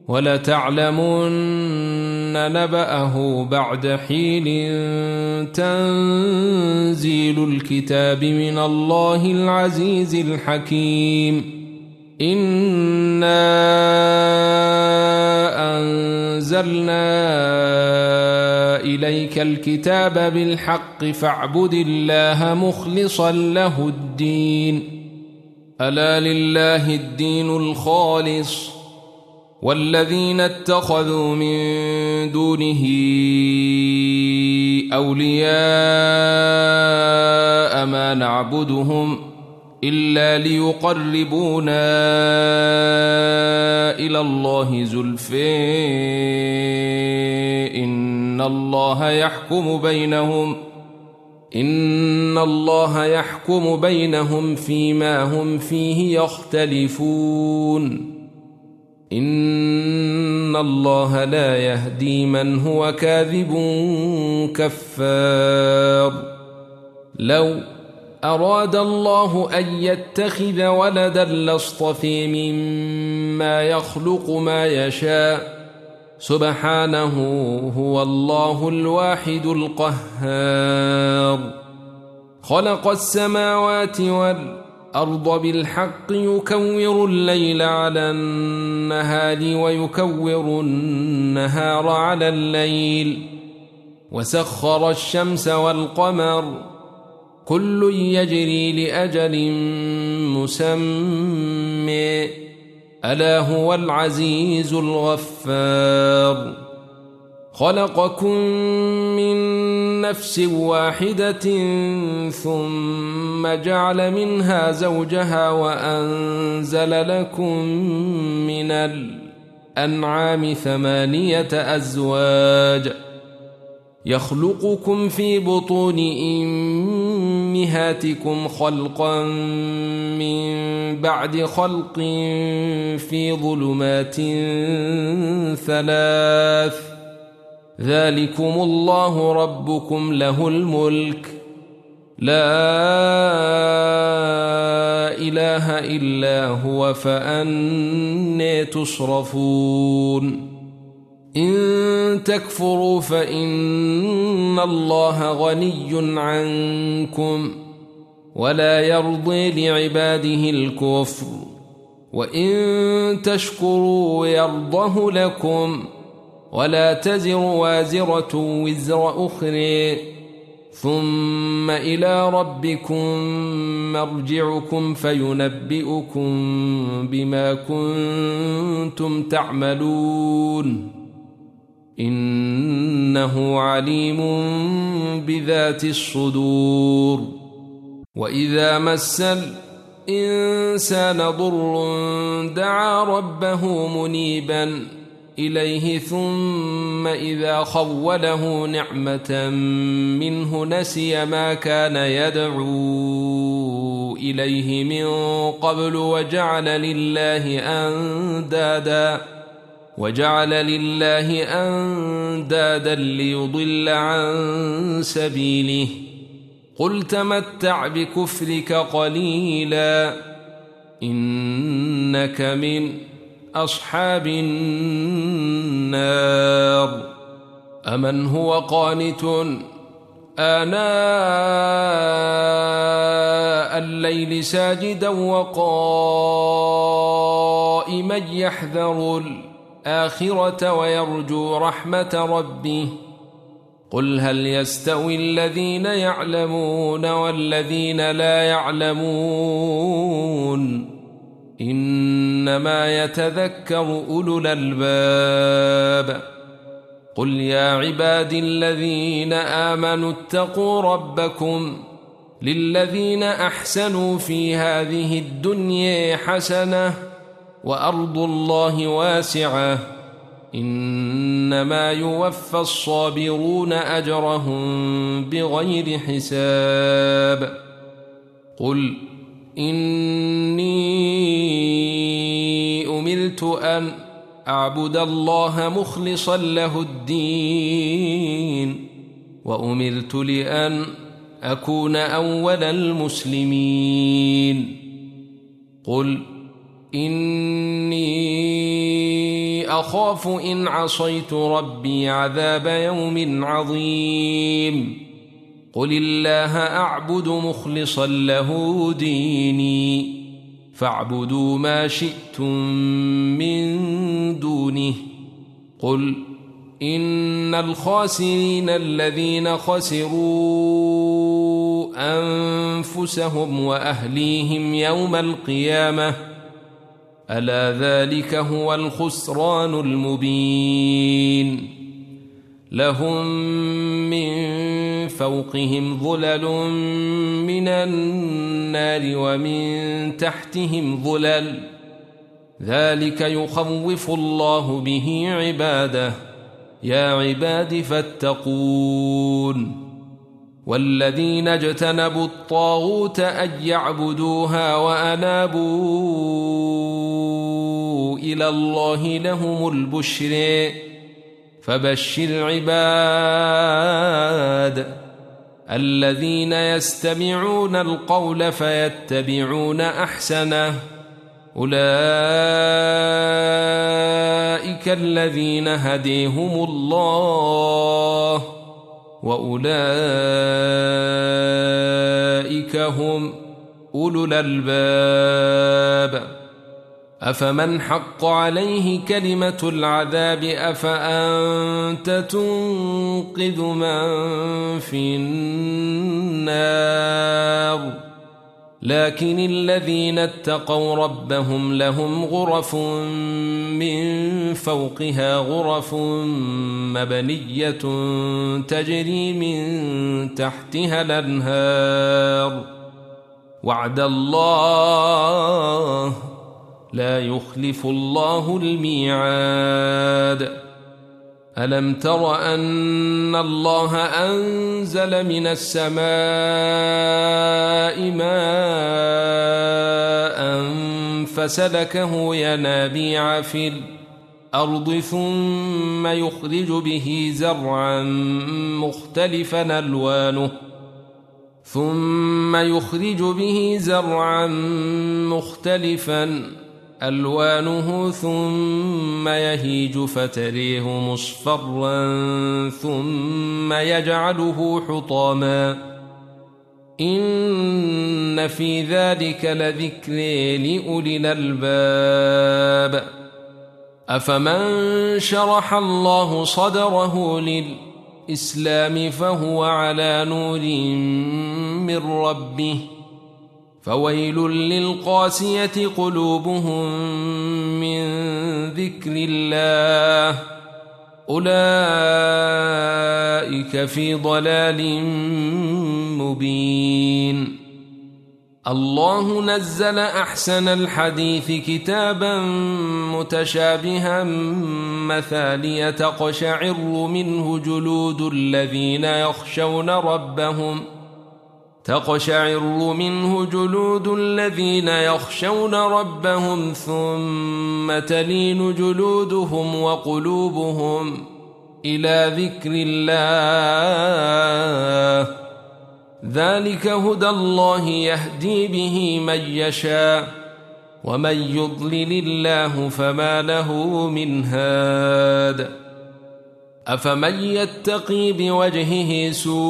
وَلَتَعْلَمُنَّ نَبَأَهُ بَعْدَ حِينٍ تَنزِيلُ الْكِتَابِ مِنَ اللَّهِ الْعَزِيزِ الْحَكِيمِ إِنَّا أَنزَلْنَا إِلَيْكَ الْكِتَابَ بِالْحَقِّ فَاعْبُدِ اللَّهَ مُخْلِصًا لَهُ الدِّينَ أَلَا لِلَّهِ الدِّينُ الْخَالِصُ وَالَّذِينَ اتَّخَذُوا مِن دُونِهِ أَوْلِيَاءَ مَا نَعْبُدُهُمْ إِلَّا لِيُقَرِّبُونَا إِلَى اللَّهِ زُلْفَىٰ إِنَّ اللَّهَ يَحْكُمُ بَيْنَهُمْ فِيمَا هُمْ فِيهِ يَخْتَلِفُونَ إِنَّ اللَّهَ لا يهدي من هو كاذب كفار لو أراد الله أن يتخذ ولدا لاصطفى مما يخلق ما يشاء سبحانه هو الله الواحد القهار خلق السماوات والأرض بالحق يكور الليل على النهار ويكور النهار على الليل وسخر الشمس والقمر كل يجري لأجل مسمى ألا هو العزيز الغفار خلقكم من نفس واحدة ثم جعل منها زوجها وأنزل لكم من الأنعام 8 أزواج يخلقكم في بطون أمهاتكم خلقا من بعد خلق في ظلمات 3 ذلكم الله ربكم له الملك لا إله إلا هو فأنى تصرفون إن تكفروا فإن الله غني عنكم ولا يرضي لعباده الكفر وإن تشكروا يرضه لكم ولا تزر وازرة وزر أخرى ثم إلى ربكم مرجعكم فينبئكم بما كنتم تعملون إنه عليم بذات الصدور وإذا مس الإنسان ضر دعا ربه منيبا إليه ثم إذا خوله نعمة منه نسي ما كان يدعو إليه من قبل وجعل لله أندادا ليضل عن سبيله قل تمتع بكفرك قليلا إنك من أصحاب النار أمن هو قانت آناء الليل ساجدا وقائما يحذر الآخرة ويرجو رحمة ربه قل هل يستوي الذين يعلمون والذين لا يعلمون إنما يتذكر أولو الألباب قل يا عبادي الذين آمنوا اتقوا ربكم للذين أحسنوا في هذه الدنيا حسنة وأرض الله واسعة إنما يوفى الصابرون أجرهم بغير حساب قل إني أمرت أن أعبد الله مخلصا له الدين وأمرت لأن أكون أول المسلمين قل إني أخاف إن عصيت ربي عذاب يوم عظيم قل الله أعبد مخلصا له ديني فاعبدوا ما شئتم من دونه قل إن الخاسرين الذين خسروا أنفسهم وأهليهم يوم القيامة ألا ذلك هو الخسران المبين لهم من فوقهم ظلل من النار ومن تحتهم ظلل ذلك يخوف الله به عباده يا عباد فاتقون والذين اجتنبوا الطاغوت أن يعبدوها وأنابوا إلى الله لهم البشر فبشر عباد الذين يستمعون القول فيتبعون أحسنه أولئك الذين هديهم الله وأولئك هم أولو الألباب أفمن حق عليه كلمة العذاب أفأنت تنقذ من في النار لكن الذين اتقوا ربهم لهم غرف من فوقها غرف مبنية تجري من تحتها الأنهار وعد الله لا يخلف الله الميعاد ألم تر أن الله أنزل من السماء ماء فسلكه ينابيع في الأرض ثم يخرج به زرعا مختلفا ألوانه ثم يهيج فتريه مصفرا ثم يجعله حطاما إن في ذلك لذكر لأولي الألباب أفمن شرح الله صدره للإسلام فهو على نور من ربه فويل للقاسية قلوبهم من ذكر الله أولئك في ضلال مبين الله نزل أحسن الحديث كتابا متشابها مثانية تقشعر منه جلود الذين يخشون ربهم ثم تلين جلودهم وقلوبهم إلى ذكر الله ذلك هدى الله يهدي به من يشاء ومن يضلل الله فما له من هاد أفمن يتقي بوجهه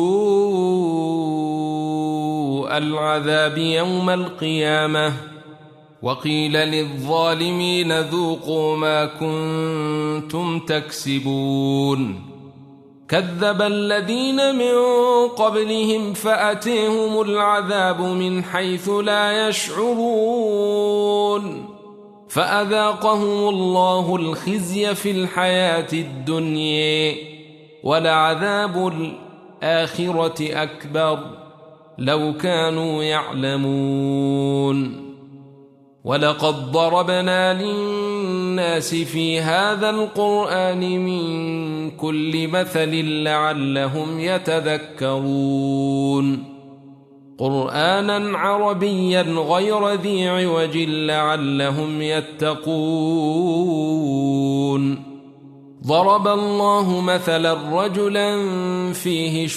سوء العذاب يوم القيامة وقيل للظالمين ذوقوا ما كنتم تكسبون كذب الذين من قبلهم فأتيهم العذاب من حيث لا يشعرون فأذاقهم الله الخزي في الحياة الدنيا ولعذاب الآخرة أكبر لو كانوا يعلمون ولقد ضربنا للناس في هذا القرآن من كل مثل لعلهم يتذكرون قرآنا عربيا غير ذي عوج لعلهم يتقون ضرب الله مثلا رجلا فيه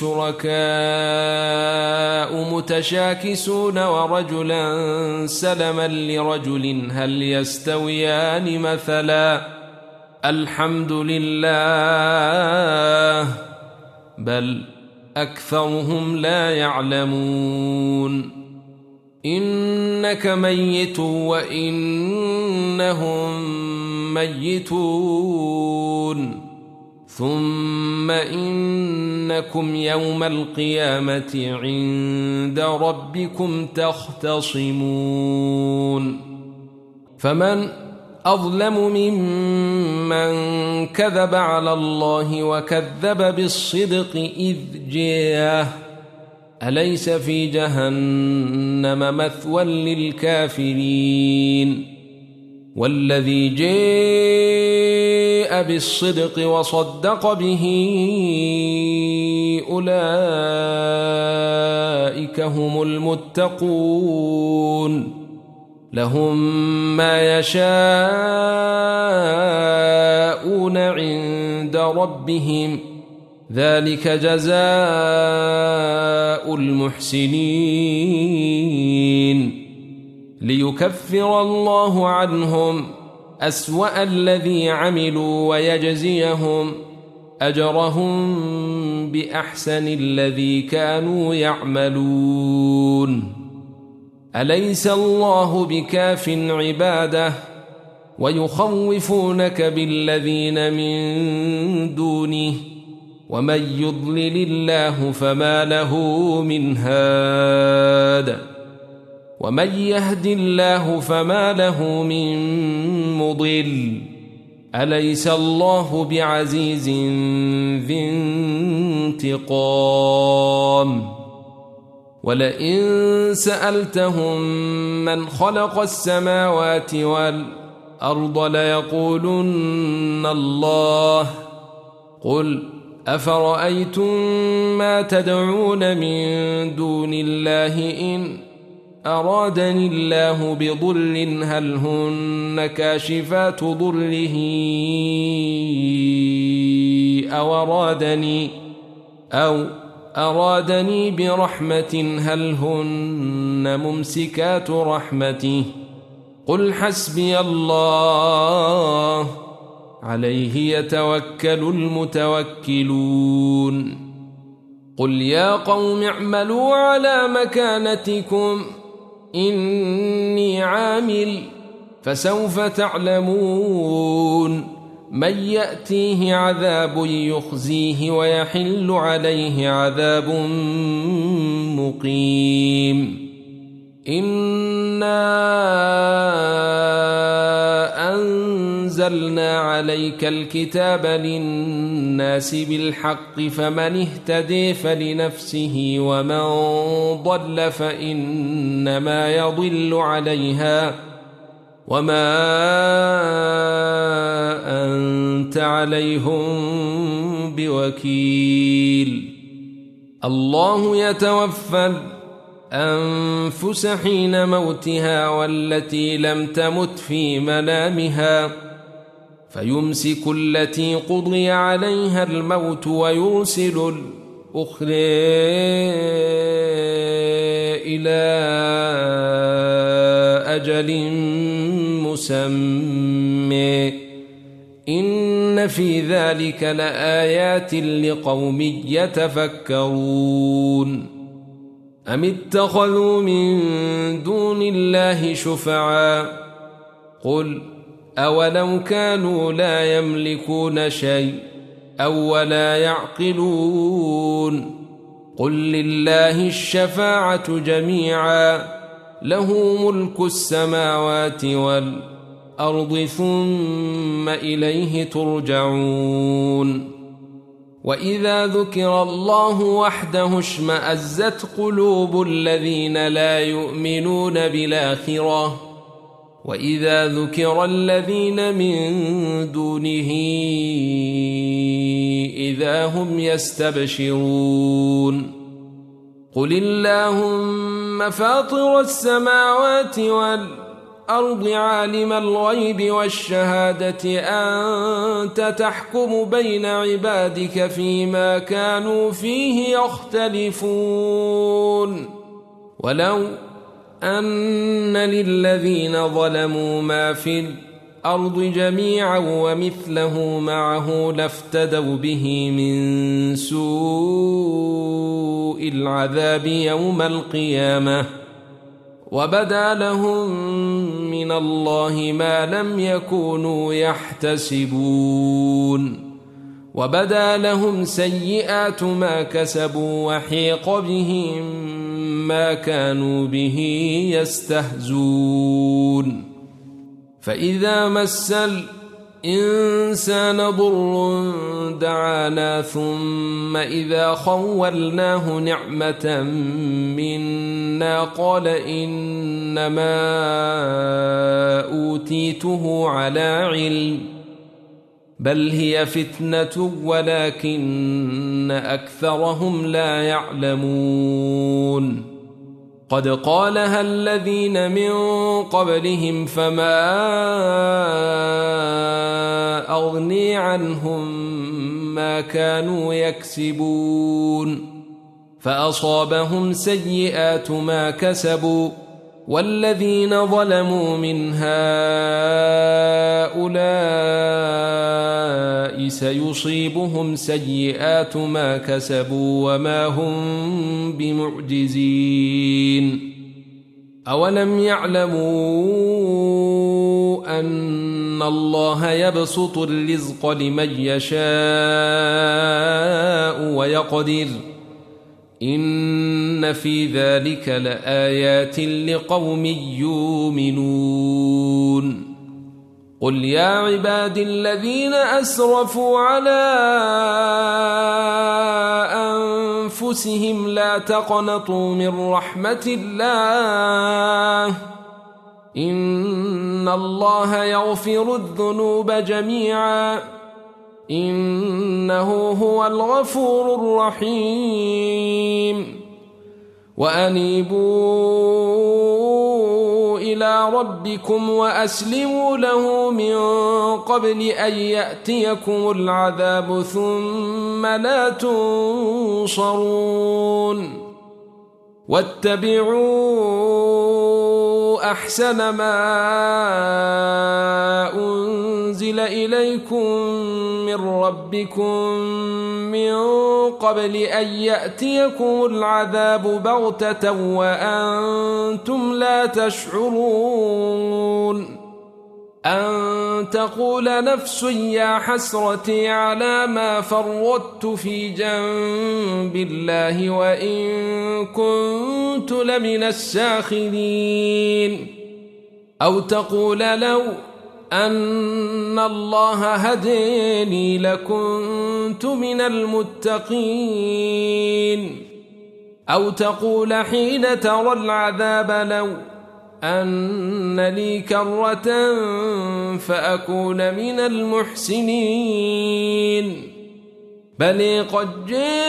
شركاء متشاكسون ورجلا سلما لرجل هل يستويان مثلا الحمد لله بل أكثرهم لا يعلمون إنك ميت وإنهم ميتون ثم إنكم يوم القيامة عند ربكم تختصمون فمن أظلم ممن كذب على الله وكذب بالصدق إذ جاءه أليس في جهنم مثوى للكافرين والذي جاء بالصدق وصدق به أولئك هم المتقون لهم ما يشاءون عند ربهم ذلك جزاء المحسنين ليكفر الله عنهم أسوأ الذي عملوا ويجزيهم أجرهم بأحسن الذي كانوا يعملون أليس الله بكاف عباده ويخوفونك بالذين من دونه ومن يضلل الله فما له من هاد ومن يهد الله فما له من مضل أليس الله بعزيز ذي انتقام ولئن سألتهم من خلق السماوات والأرض ليقولن الله قل أفرأيتم ما تدعون من دون الله إن أرادني الله بضر هل هن كاشفات ضره أو أرادني برحمة هل هن ممسكات رحمته قل حسبي الله عليه يتوكل المتوكلون قل يا قوم اعملوا على مكانتكم إني عامل فسوف تعلمون من يأتيه عذاب يخزيه ويحل عليه عذاب مقيم إنا أنزلنا عليك الكتاب للناس بالحق فمن اهتدي فلنفسه ومن ضل فإنما يضل عليها وما أنت عليهم بوكيل الله يتوفى الأنفس حين موتها والتي لم تمت في منامها فيمسك التي قضي عليها الموت ويرسل الأخرى إلى أجل مسمى إن في ذلك لآيات لقوم يتفكرون أم اتخذوا من دون الله شفعاء قل أولو كانوا لا يملكون شيء أو ولا يعقلون قل لله الشفاعة جميعا له ملك السماوات والأرض ثم إليه ترجعون وإذا ذكر الله وحده اشمأزت قلوب الذين لا يؤمنون بالآخرة وإذا ذكر الذين من دونه إذا هم يستبشرون قل اللهم فاطر السماوات والأرض الأرض عالم الغيب والشهادة أنت تحكم بين عبادك فيما كانوا فيه يختلفون ولو أن للذين ظلموا ما في الأرض جميعا ومثله معه لافتدوا به من سوء العذاب يوم القيامة وبدا لهم من الله ما لم يكونوا يحتسبون وبدا لهم سيئات ما كسبوا وحيق بهم ما كانوا به يستهزون فإذا مس الإنسان ضر دعانا ثم إذا خولناه نعمة منا قال إنما أوتيته على علم بل هي فتنة ولكن أكثرهم لا يعلمون قد قالها الذين من قبلهم فما أغني عنهم ما كانوا يكسبون فأصابهم سيئات ما كسبوا والذين ظلموا من هؤلاء سيصيبهم سيئات ما كسبوا وما هم بمعجزين أولم يعلموا أن الله يبسط الرزق لمن يشاء ويقدر إن في ذلك لآيات لقوم يؤمنون قل يا عبادي الذين أسرفوا على أنفسهم لا تقنطوا من رحمة الله إن الله يغفر الذنوب جميعا إنه هو الغفور الرحيم وأنيبوا إلى ربكم وأسلموا له من قبل أن يأتيكم العذاب ثم لا تنصرون واتبعوا أحسن ما أنزل إليكم من ربكم من قبل أن يأتيكم العذاب بغتة وأنتم لا تشعرون أن تقول نفس يا حسرتي على ما فرطت في جنب الله وإن كنت لمن الساخرين أو تقول لو أن الله هديني لكنت من المتقين أو تقول حين ترى العذاب لو أن لي كرة فأكون من المحسنين بل قد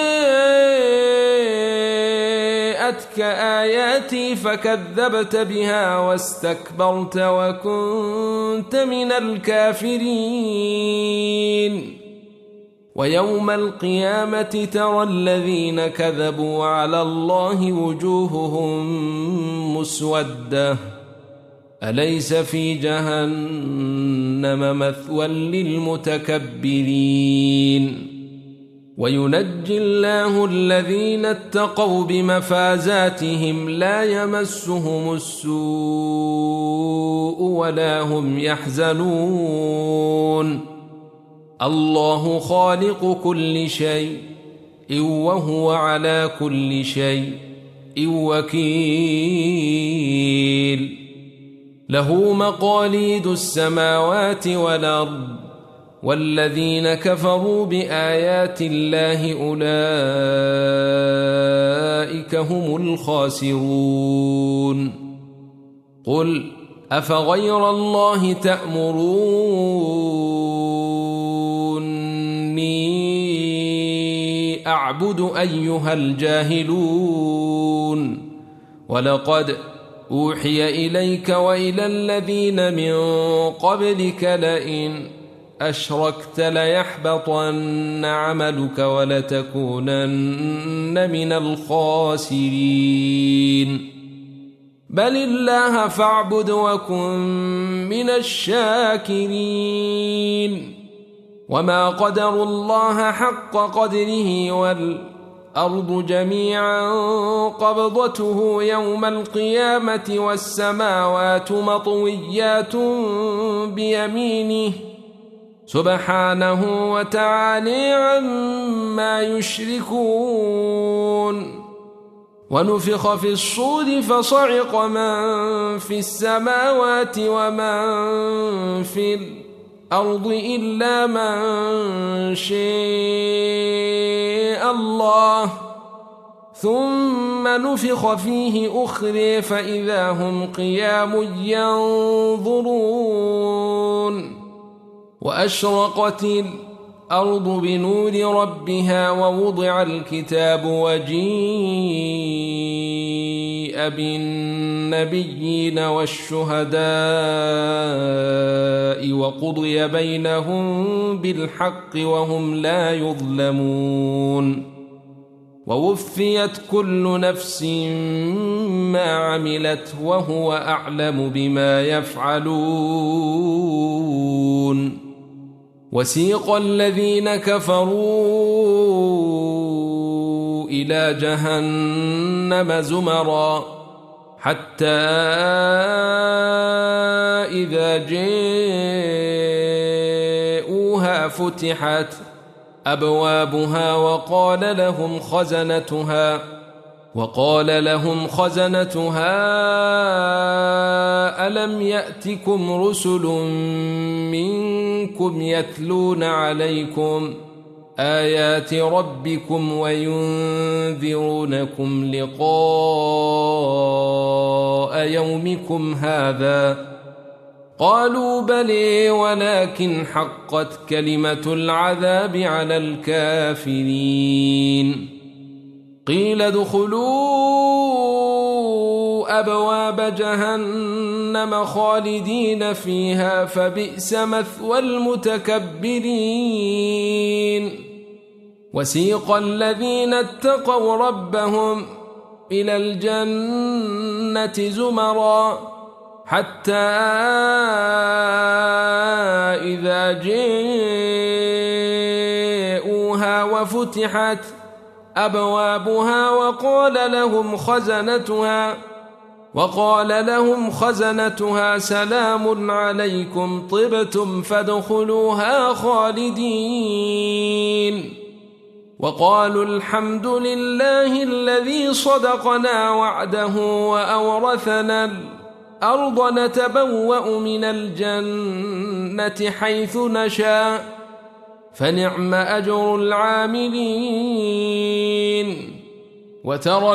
جاءتك آياتي فكذبت بها واستكبرت وكنت من الكافرين ويوم القيامة ترى الذين كذبوا على الله وجوههم مسودة أليس في جهنم مثوى للمتكبرين وينجي الله الذين اتقوا بمفازاتهم لا يمسهم السوء ولا هم يحزنون الله خالق كل شيء وهو على كل شيء وكيل له مقاليد السماوات والأرض والذين كفروا بآيات الله أولئك هم الخاسرون قل أفغير الله تأمروني أعبد أيها الجاهلون ولقد أوحي إليك وإلى الذين من قبلك لئن أشركت ليحبطن عملك ولتكونن من الخاسرين بل الله فاعبد وكن من الشاكرين وما قدروا الله حق قدره والأرض جميعا قبضته يوم القيامة والسماوات مطويات بيمينه سبحانه وتعالى عما يشركون ونفخ في الصور فصعق من في السماوات ومن في الأرض إلا من شاء الله ثم نفخ فيه أخرى فإذا هم قيام ينظرون وأشرقت الأرض بنور ربها ووضع الكتاب وجيء بالنبيين والشهداء وقضي بينهم بالحق وهم لا يظلمون ووفيت كل نفس ما عملت وهو أعلم بما يفعلون وسيق الذين كفروا إلى جهنم زمرا حتى إذا جاءوها فتحت أبوابها وقال لهم خزنتها ألم يأتكم رسل منكم يتلون عليكم آيات ربكم وينذرونكم لقاء يومكم هذا قالوا بلى ولكن حقت كلمة العذاب على الكافرين قيل ادخلوا أبواب جهنم خالدين فيها فبئس مثوى المتكبرين وسيق الذين اتقوا ربهم إلى الجنة زمرا حتى إذا جاءوها وفتحت أبوابها وقال لهم خزنتها سلام عليكم طبتم فادخلوها خالدين وقالوا الحمد لله الذي صدقنا وعده وأورثنا الأرض نتبوأ من الجنة حيث نشاء فنعم أجر العاملين وترى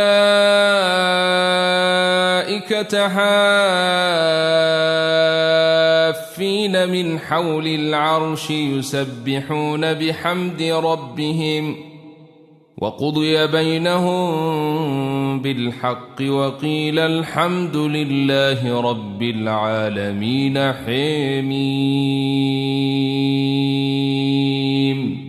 الملائكة حافين من حول العرش يسبحون بحمد ربهم وقضي بينهم بالحق وقيل الحمد لله رب العالمين حميم